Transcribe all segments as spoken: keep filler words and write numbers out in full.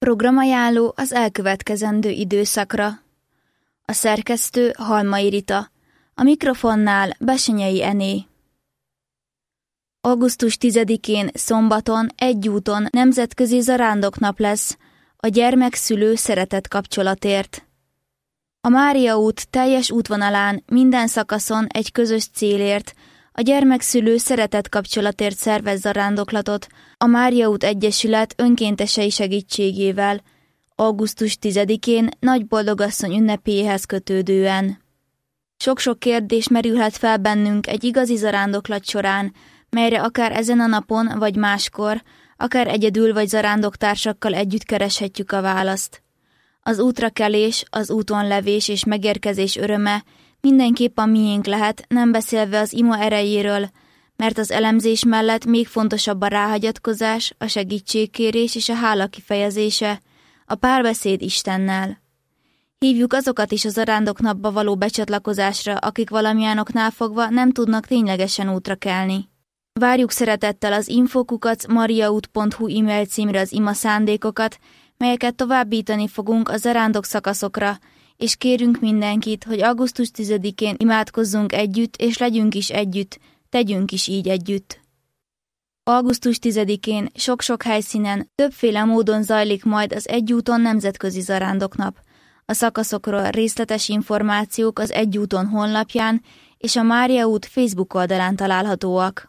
Programajánló az elkövetkezendő időszakra. A szerkesztő Halmai Rita, a mikrofonnál Besenyei Ené. augusztus tizedikén szombaton egyúton nemzetközi zarándoknap lesz a gyermekszülő szeretet kapcsolatért. A Mária út teljes útvonalán minden szakaszon egy közös célért, a gyermekszülő szeretet kapcsolatért szervez zarándoklatot a Mária út Egyesület önkéntesei segítségével, augusztus tizedikén Nagyboldogasszony ünnepéhez kötődően. Sok-sok kérdés merülhet fel bennünk egy igazi zarándoklat során, melyre akár ezen a napon vagy máskor, akár egyedül vagy zarándoktársakkal együtt kereshetjük a választ. Az útrakelés, az úton levés és megérkezés öröme mindenképp a miénk lehet, nem beszélve az ima erejéről, mert az elemzés mellett még fontosabb a ráhagyatkozás, a segítségkérés és a hála kifejezése, a párbeszéd Istennel. Hívjuk azokat is a zarándoknapba való becsatlakozásra, akik valamilyen oknál fogva nem tudnak ténylegesen útra kelni. Várjuk szeretettel az infokukac mariaút pont hu e-mail címre az ima szándékokat, melyeket továbbítani fogunk a zarándok szakaszokra, és kérünk mindenkit, hogy augusztus tizedikén imádkozzunk együtt, és legyünk is együtt, tegyünk is így együtt. augusztus tizedikén sok-sok helyszínen többféle módon zajlik majd az Egyúton nemzetközi zarándoknap. A szakaszokról részletes információk az Egyúton honlapján és a Mária út Facebook oldalán találhatóak.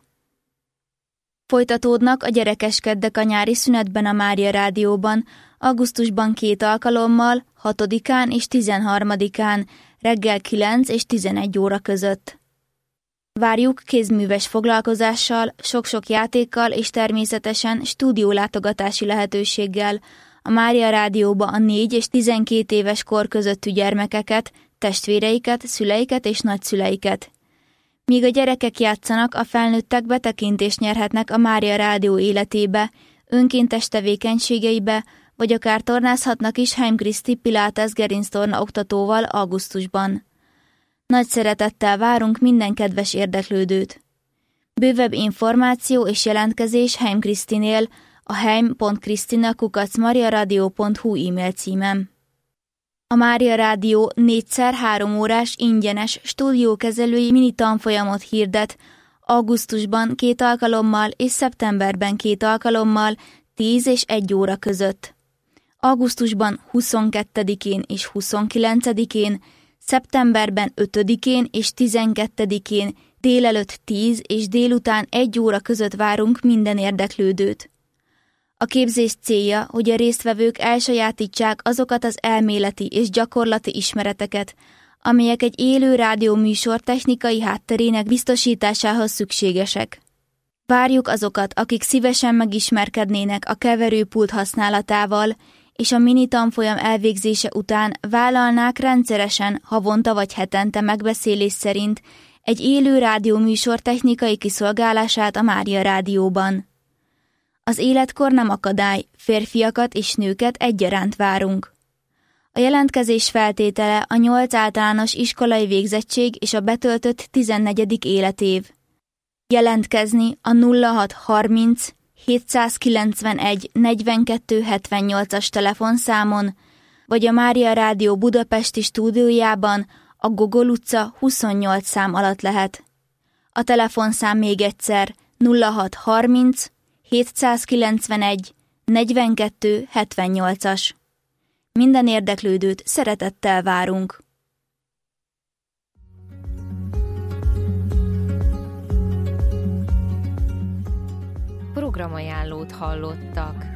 Folytatódnak a gyerekeskeddek a nyári szünetben a Mária Rádióban, augusztusban két alkalommal, hatodikán és tizenharmadikán, reggel kilenc és tizenegy óra között. Várjuk kézműves foglalkozással, sok-sok játékkal és természetesen stúdiólátogatási lehetőséggel a Mária Rádióba a négy és tizenkét éves kor közöttű gyermekeket, testvéreiket, szüleiket és nagyszüleiket. Míg a gyerekek játszanak, a felnőttek betekintést nyerhetnek a Mária Rádió életébe, önkéntes tevékenységeibe, vagy akár tornázhatnak is Heim Kriszti Pilates gerinctorna oktatóval augusztusban. Nagy szeretettel várunk minden kedves érdeklődőt. Bővebb információ és jelentkezés Heim Krisztinél a heim pont kristina kukac mariaradio pont hu e-mail címem. A Mária Rádió négyszer három órás ingyenes stúdiókezelői mini tanfolyamot hirdet augusztusban két alkalommal és szeptemberben két alkalommal tíz és egy óra között. Augusztusban huszonkettedikén és huszonkilencedikén, szeptemberben ötödikén és tizenkettedikén délelőtt tíz és délután egy óra között várunk minden érdeklődőt. A képzés célja, hogy a résztvevők elsajátítsák azokat az elméleti és gyakorlati ismereteket, amelyek egy élő rádióműsor technikai hátterének biztosításához szükségesek. Várjuk azokat, akik szívesen megismerkednének a keverőpult használatával, és a mini tanfolyam elvégzése után vállalnák rendszeresen, havonta vagy hetente megbeszélés szerint egy élő rádióműsor technikai kiszolgálását a Mária Rádióban. Az életkor nem akadály, férfiakat és nőket egyaránt várunk. A jelentkezés feltétele a nyolc általános iskolai végzettség és a betöltött tizennegyedik életév. Jelentkezni a nulla hat harminc hétszázkilencvenegy negyvenkettő hetvennyolcas telefonszámon, vagy a Mária Rádió budapesti stúdiójában a Gogol utca huszonnyolc szám alatt lehet. A telefonszám még egyszer nulla hat harminc hétszázkilencvenegy negyvenkettő hetvennyolcas. Minden érdeklődőt szeretettel várunk. Programajánlót hallottak.